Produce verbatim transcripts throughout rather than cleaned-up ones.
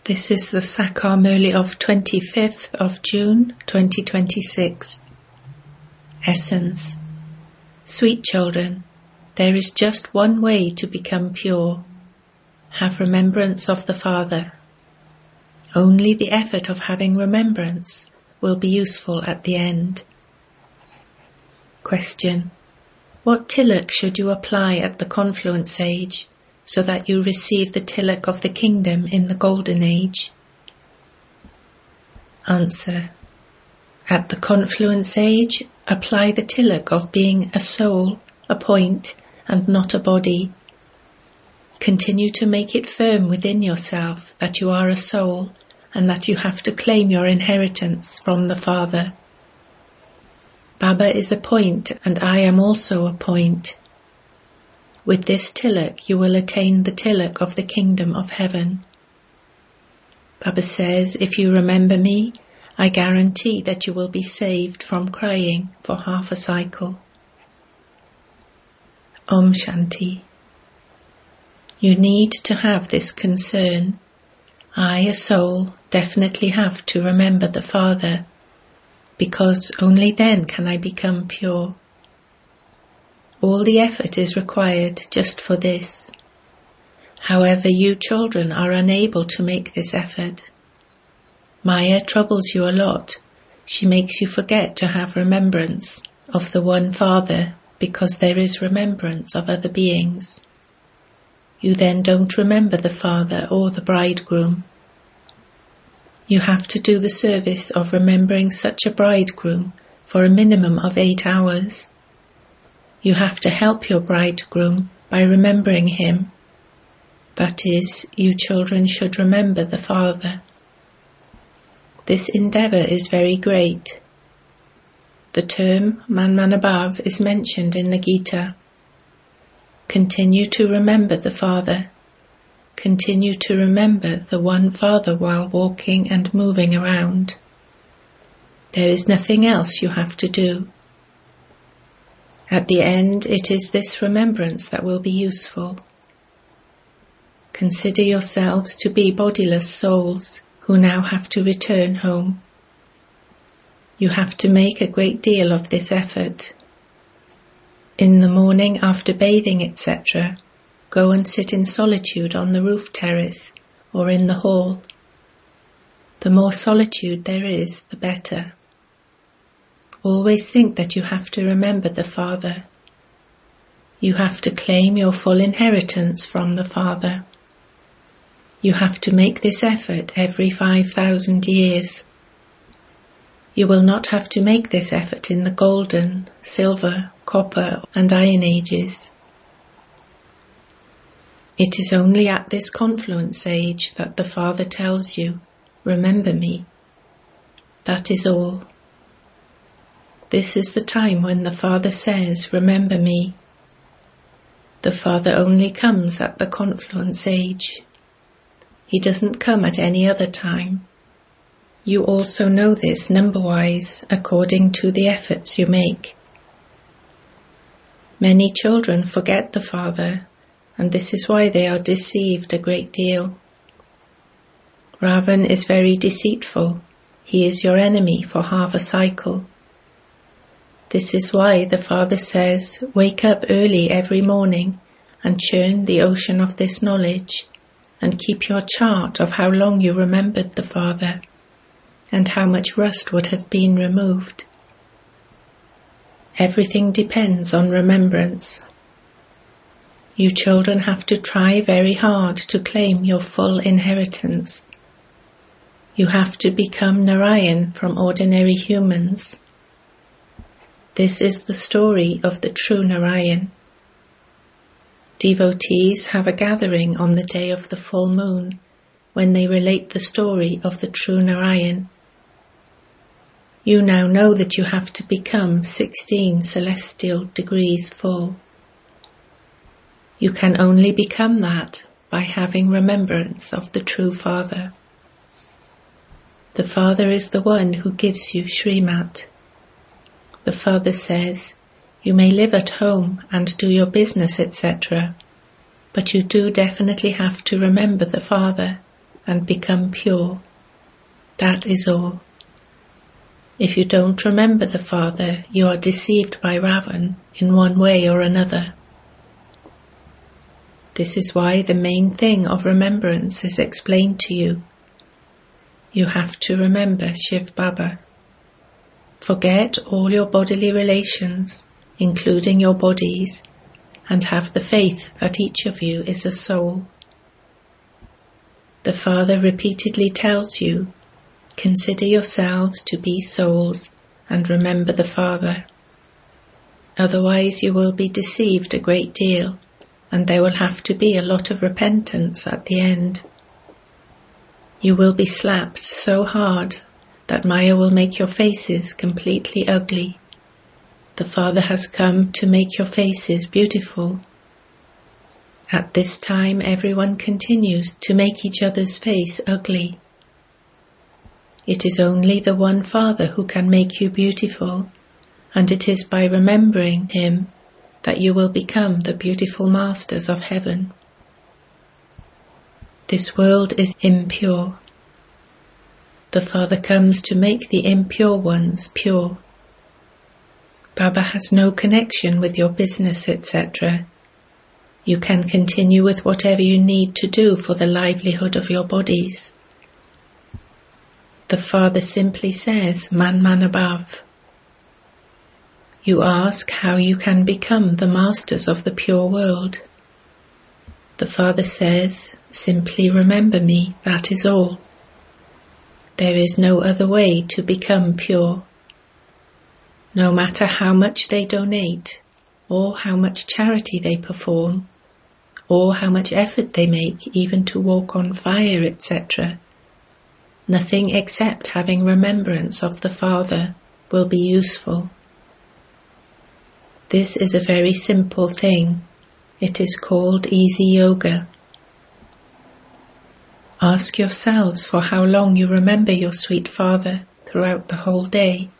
This is the Sakar Murli of twenty-fifth of June twenty twenty-six. Essence. Sweet children, there is just one way to become pure. Have remembrance of the Father. Only the effort of having remembrance will be useful at the end. Question. What tilak should you apply at the confluence age, so that you receive the tilak of the kingdom in the golden age? Answer. At the confluence age, apply the tilak of being a soul, a point, and not a body. Continue to make it firm within yourself that you are a soul and that you have to claim your inheritance from the Father. Baba is a point and I am also a point. With this tilak you will attain the tilak of the kingdom of heaven. Baba says, if you remember me, I guarantee that you will be saved from crying for half a cycle. Om Shanti. You need to have this concern. I, a soul, definitely have to remember the Father, because only then can I become pure. All the effort is required just for this. However, you children are unable to make this effort. Maya troubles you a lot. She makes you forget to have remembrance of the one Father, because there is remembrance of other beings. You then don't remember the Father or the bridegroom. You have to do the service of remembering such a bridegroom for a minimum of eight hours. You have to help your bridegroom by remembering him. That is, you children should remember the Father. This endeavour is very great. The term Manmanabhav is mentioned in the Gita. Continue to remember the Father. Continue to remember the one Father while walking and moving around. There is nothing else you have to do. At the end, it is this remembrance that will be useful. Consider yourselves to be bodiless souls who now have to return home. You have to make a great deal of this effort. In the morning after bathing, et cetera, go and sit in solitude on the roof terrace or in the hall. The more solitude there is, the better. Always think that you have to remember the Father. You have to claim your full inheritance from the Father. You have to make this effort every five thousand years. You will not have to make this effort in the golden, silver, copper, and iron ages. It is only at this confluence age that the Father tells you, remember me. That is all. This is the time when the Father says, remember me. The Father only comes at the confluence age. He doesn't come at any other time. You also know this number-wise according to the efforts you make. Many children forget the Father, and this is why they are deceived a great deal. Ravan is very deceitful. He is your enemy for half a cycle. This is why the Father says, wake up early every morning and churn the ocean of this knowledge, and keep your chart of how long you remembered the Father, and how much rust would have been removed. Everything depends on remembrance. You children have to try very hard to claim your full inheritance. You have to become Narayan from ordinary humans. This is the story of the true Narayan. Devotees have a gathering on the day of the full moon, when they relate the story of the true Narayan. You now know that you have to become sixteen celestial degrees full. You can only become that by having remembrance of the true Father. The Father is the one who gives you Srimat. The Father says, you may live at home and do your business, et cetera, but you do definitely have to remember the Father and become pure. That is all. If you don't remember the Father, you are deceived by Ravan in one way or another. This is why the main thing of remembrance is explained to you. You have to remember Shiv Baba. Forget all your bodily relations, including your bodies, and have the faith that each of you is a soul. The Father repeatedly tells you, consider yourselves to be souls and remember the Father. Otherwise you will be deceived a great deal, and there will have to be a lot of repentance at the end. You will be slapped so hard that Maya will make your faces completely ugly. The Father has come to make your faces beautiful. At this time, everyone continues to make each other's face ugly. It is only the one Father who can make you beautiful, and it is by remembering Him that you will become the beautiful masters of heaven. This world is impure. The Father comes to make the impure ones pure. Baba has no connection with your business, et cetera. You can continue with whatever you need to do for the livelihood of your bodies. The Father simply says, Man Man above. You ask how you can become the masters of the pure world. The Father says, simply remember me, that is all. There is no other way to become pure. No matter how much they donate, or how much charity they perform, or how much effort they make even to walk on fire, et cetera, nothing except having remembrance of the Father will be useful. This is a very simple thing. It is called easy yoga. Ask yourselves for how long you remember your sweet Father throughout the whole day.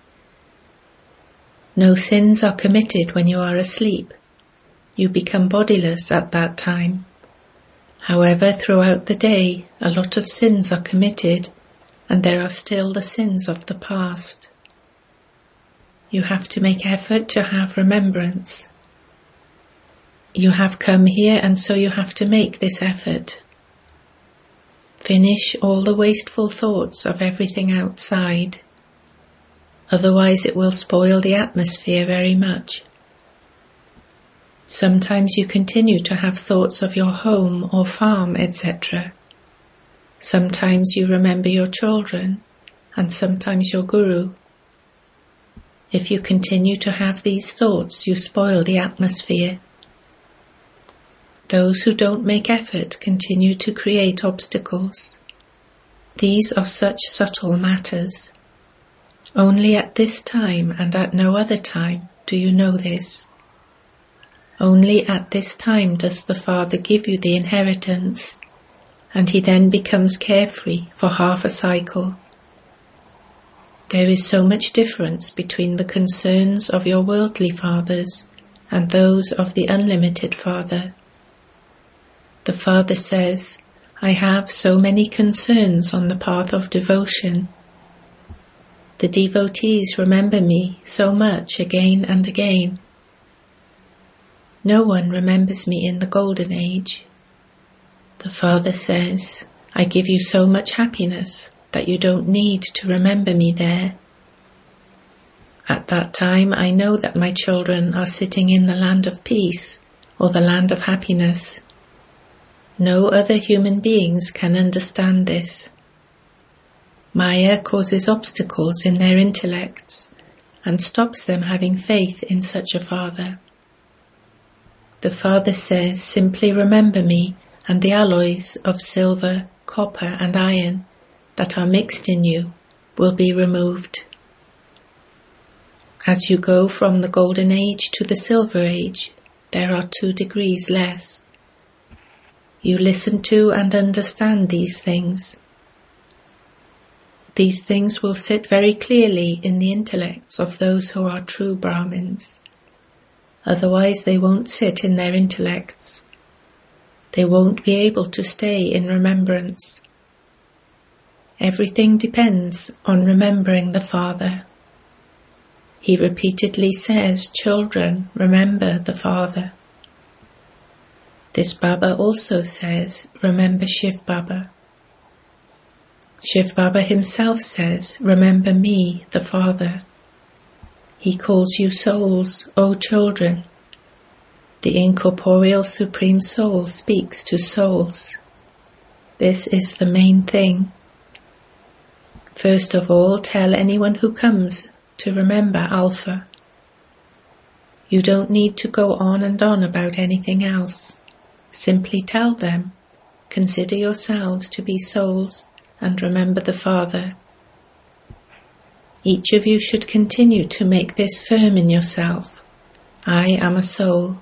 No sins are committed when you are asleep. You become bodiless at that time. However, throughout the day, a lot of sins are committed, and there are still the sins of the past. You have to make effort to have remembrance. You have come here, and so you have to make this effort. Finish all the wasteful thoughts of everything outside. Otherwise it will spoil the atmosphere very much. Sometimes you continue to have thoughts of your home or farm, et cetera. Sometimes you remember your children, and sometimes your Guru. If you continue to have these thoughts, you spoil the atmosphere. Those who don't make effort continue to create obstacles. These are such subtle matters. Only at this time and at no other time do you know this. Only at this time does the Father give you the inheritance, and he then becomes carefree for half a cycle. There is so much difference between the concerns of your worldly fathers and those of the unlimited Father. The Father says, I have so many concerns on the path of devotion. The devotees remember me so much again and again. No one remembers me in the golden age. The Father says, I give you so much happiness that you don't need to remember me there. At that time I know that my children are sitting in the land of peace or the land of happiness. No other human beings can understand this. Maya causes obstacles in their intellects and stops them having faith in such a Father. The Father says, simply remember me and the alloys of silver, copper and iron that are mixed in you will be removed. As you go from the golden age to the silver age, there are two degrees less. You listen to and understand these things. These things will sit very clearly in the intellects of those who are true Brahmins. Otherwise they won't sit in their intellects. They won't be able to stay in remembrance. Everything depends on remembering the Father. He repeatedly says, "Children, remember the Father." This Baba also says, "Remember Shiv Baba." Shiv Baba himself says, "Remember me, the Father." He calls you souls, O children. The incorporeal Supreme Soul speaks to souls. This is the main thing. First of all, tell anyone who comes to remember Alpha. You don't need to go on and on about anything else. Simply tell them, consider yourselves to be souls and remember the Father. Each of you should continue to make this firm in yourself. I am a soul.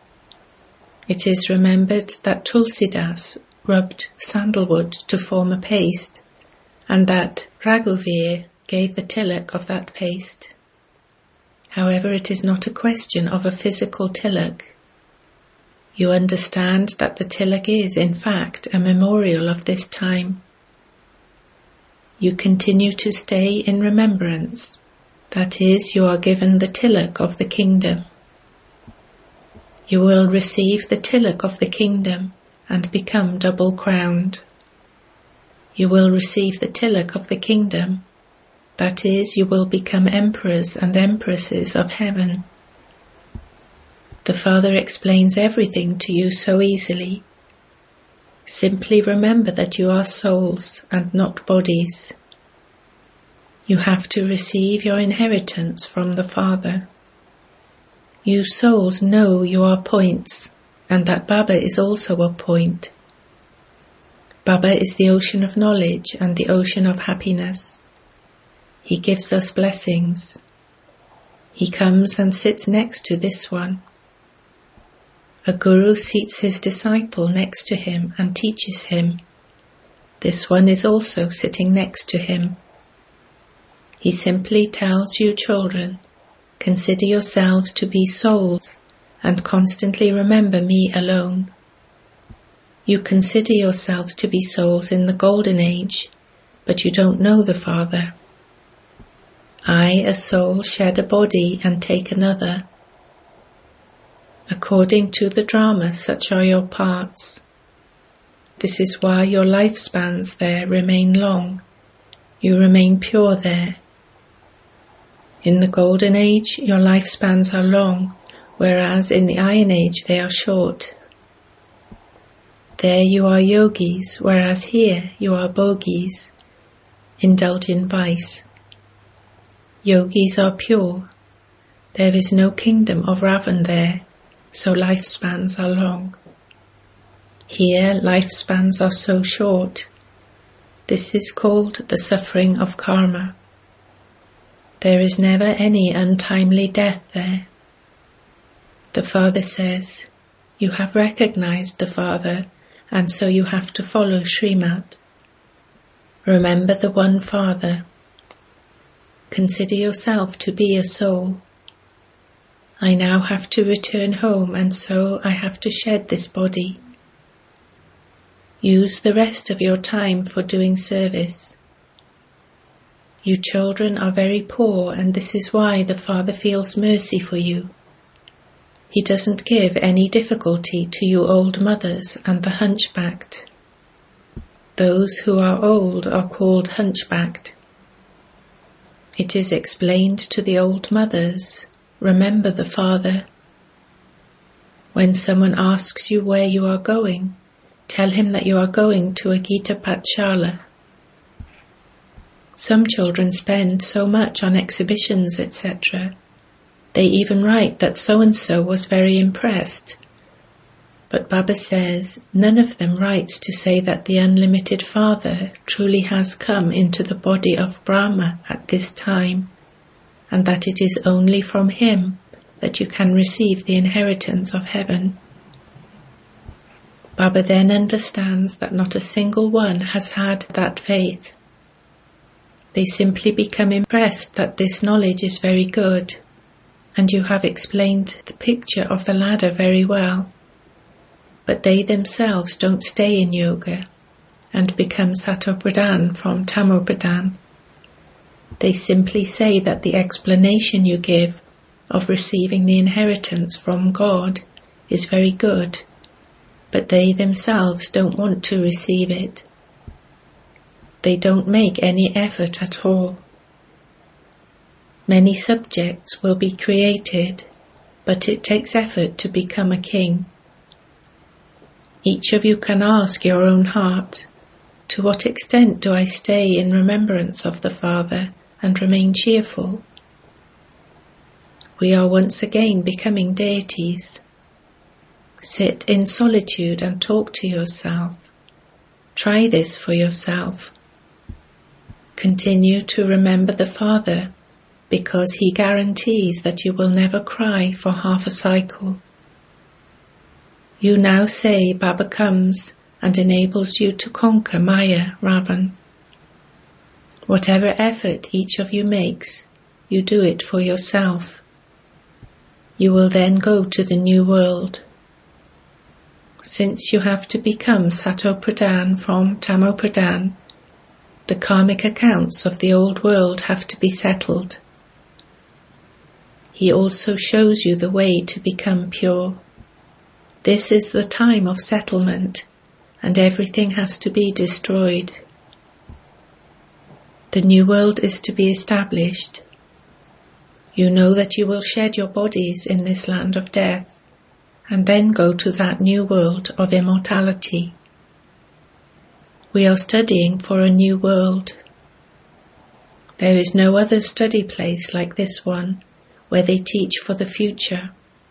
It is remembered that Tulsidas rubbed sandalwood to form a paste, and that Raghuvir gave the tilak of that paste. However, it is not a question of a physical tilak. You understand that the tilak is, in fact, a memorial of this time. You continue to stay in remembrance. That is, you are given the tilak of the kingdom. You will receive the tilak of the kingdom and become double-crowned. You will receive the tilak of the kingdom. That is, you will become emperors and empresses of heaven. The Father explains everything to you so easily. Simply remember that you are souls and not bodies. You have to receive your inheritance from the Father. You souls know you are points, and that Baba is also a point. Baba is the ocean of knowledge and the ocean of happiness. He gives us blessings. He comes and sits next to this one. A guru seats his disciple next to him and teaches him. This one is also sitting next to him. He simply tells you, children, consider yourselves to be souls and constantly remember me alone. You consider yourselves to be souls in the golden age, but you don't know the Father. I, a soul, shed a body and take another. According to the drama, such are your parts. This is why your lifespans there remain long. You remain pure there. In the Golden Age, your lifespans are long, whereas in the Iron Age they are short. There you are yogis, whereas here you are bogis, indulge in vice. Yogis are pure. There is no kingdom of Ravan there, so lifespans are long. Here lifespans are so short. This is called the suffering of karma. There is never any untimely death there. The Father says, you have recognized the Father, and so you have to follow Srimad. Remember the one Father. Consider yourself to be a soul. I now have to return home, and so I have to shed this body. Use the rest of your time for doing service. You children are very poor, and this is why the Father feels mercy for you. He doesn't give any difficulty to you old mothers and the hunchbacked. Those who are old are called hunchbacked. It is explained to the old mothers, remember the Father. When someone asks you where you are going, tell him that you are going to a Gita Pathshala. Some children spend so much on exhibitions, et cetera. They even write that so-and-so was very impressed. But Baba says none of them writes to say that the unlimited Father truly has come into the body of Brahma at this time, and that it is only from him that you can receive the inheritance of heaven. Baba then understands that not a single one has had that faith. They simply become impressed that this knowledge is very good, and you have explained the picture of the ladder very well. But they themselves don't stay in yoga, and become Satopradhan from Tamopradhan. They simply say that the explanation you give of receiving the inheritance from God is very good, but they themselves don't want to receive it. They don't make any effort at all. Many subjects will be created, but it takes effort to become a king. Each of you can ask your own heart, to what extent do I stay in remembrance of the Father and remain cheerful? We are once again becoming deities. Sit in solitude and talk to yourself. Try this for yourself. Continue to remember the Father, because he guarantees that you will never cry for half a cycle. You now say Baba comes and enables you to conquer Maya, Ravan. Whatever effort each of you makes, you do it for yourself. You will then go to the new world. Since you have to become Satopradhan from Tamopradhan, the karmic accounts of the old world have to be settled. He also shows you the way to become pure. This is the time of settlement, and everything has to be destroyed. The new world is to be established. You know that you will shed your bodies in this land of death, and then go to that new world of immortality. We are studying for a new world. There is no other study place like this one, where they teach for the future.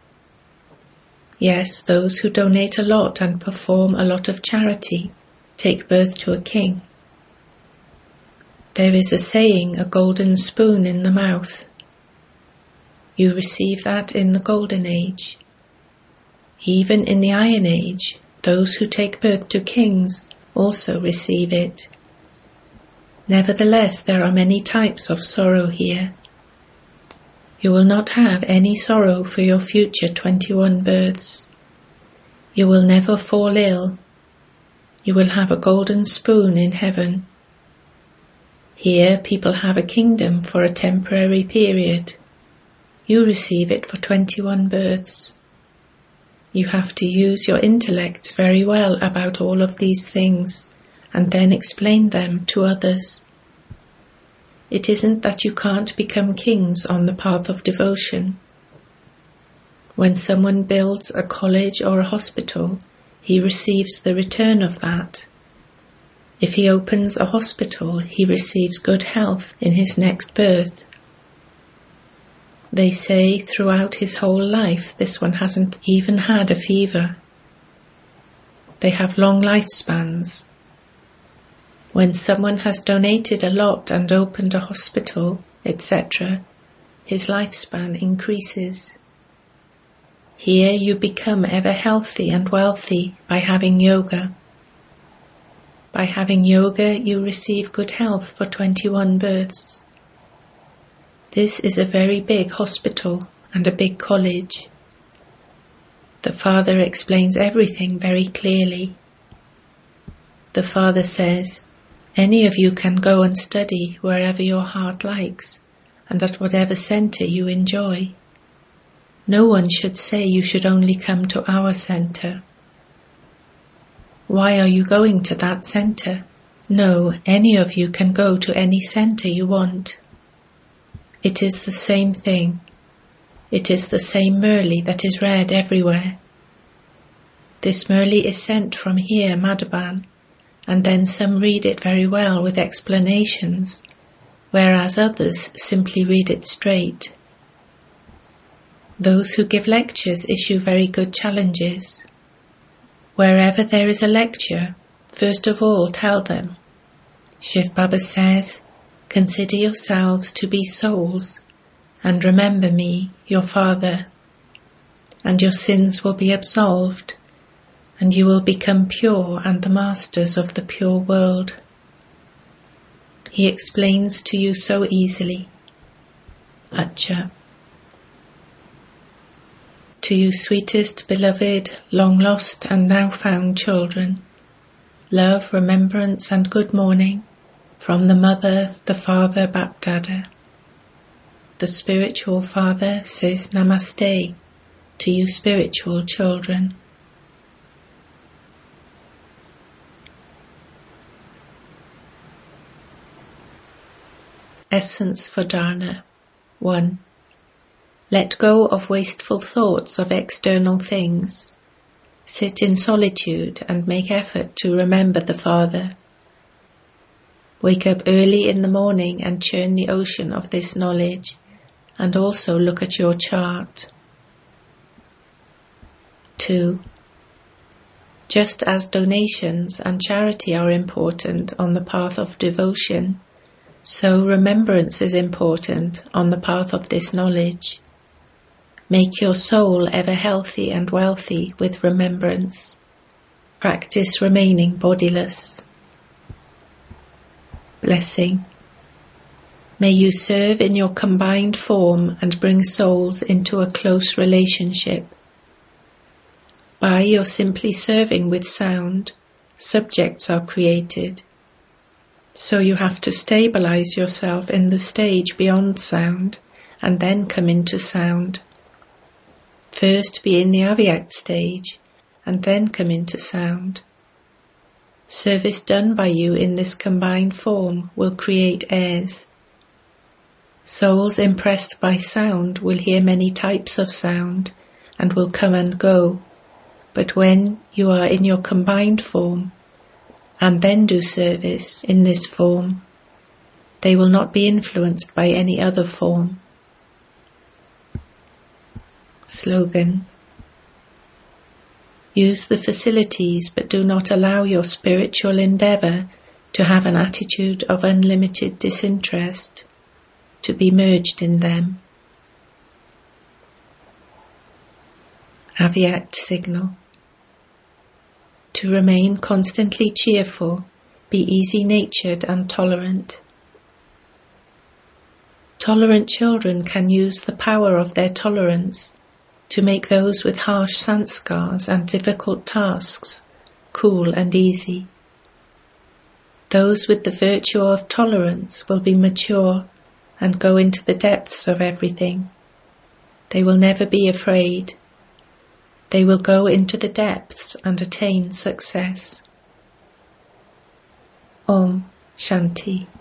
Yes, those who donate a lot and perform a lot of charity take birth to a king. There is a saying, a golden spoon in the mouth. You receive that in the golden age. Even in the iron age, those who take birth to kings also receive it. Nevertheless, there are many types of sorrow here. You will not have any sorrow for your future twenty-one births. You will never fall ill. You will have a golden spoon in heaven. Here people have a kingdom for a temporary period. You receive it for twenty-one births. You have to use your intellects very well about all of these things and then explain them to others. It isn't that you can't become kings on the path of devotion. When someone builds a college or a hospital, he receives the return of that. If he opens a hospital, he receives good health in his next birth. They say throughout his whole life this one hasn't even had a fever. They have long lifespans. When someone has donated a lot and opened a hospital, et cetera, his lifespan increases. Here you become ever healthy and wealthy by having yoga. By having yoga you receive good health for twenty-one births. This is a very big hospital and a big college. The Father explains everything very clearly. The Father says, any of you can go and study wherever your heart likes and at whatever center you enjoy. No one should say you should only come to our center. Why are you going to that center? No, any of you can go to any center you want. It is the same thing. It is the same Murli that is read everywhere. This Murli is sent from here, Madhaban, and then some read it very well with explanations, whereas others simply read it straight. Those who give lectures issue very good challenges. Wherever there is a lecture, first of all tell them, Shiv Baba says, consider yourselves to be souls, and remember me, your Father, and your sins will be absolved, and you will become pure and the masters of the pure world. He explains to you so easily. Acha. To you sweetest, beloved, long lost and now found children, love, remembrance and good morning from the Mother, the Father, Bapdada. The spiritual father says Namaste to you spiritual children. Essence for Dharna. one. Let go of wasteful thoughts of external things. Sit in solitude and make effort to remember the Father. Wake up early in the morning and churn the ocean of this knowledge, and also look at your chart. two. Just as donations and charity are important on the path of devotion, so remembrance is important on the path of this knowledge. Make your soul ever healthy and wealthy with remembrance. Practice remaining bodiless. Blessing. May you serve in your combined form and bring souls into a close relationship. By your simply serving with sound, subjects are created. So you have to stabilize yourself in the stage beyond sound and then come into sound. First be in the Avyakt stage and then come into sound. Service done by you in this combined form will create heirs. Souls impressed by sound will hear many types of sound and will come and go, but when you are in your combined form and then do service in this form, they will not be influenced by any other form. Slogan. Use the facilities, but do not allow your spiritual endeavour to have an attitude of unlimited disinterest, to be merged in them. Avyakt signal. To remain constantly cheerful, be easy-natured and tolerant. Tolerant children can use the power of their tolerance to make those with harsh sanskars and difficult tasks cool and easy. Those with the virtue of tolerance will be mature and go into the depths of everything. They will never be afraid. They will go into the depths and attain success. Om Shanti.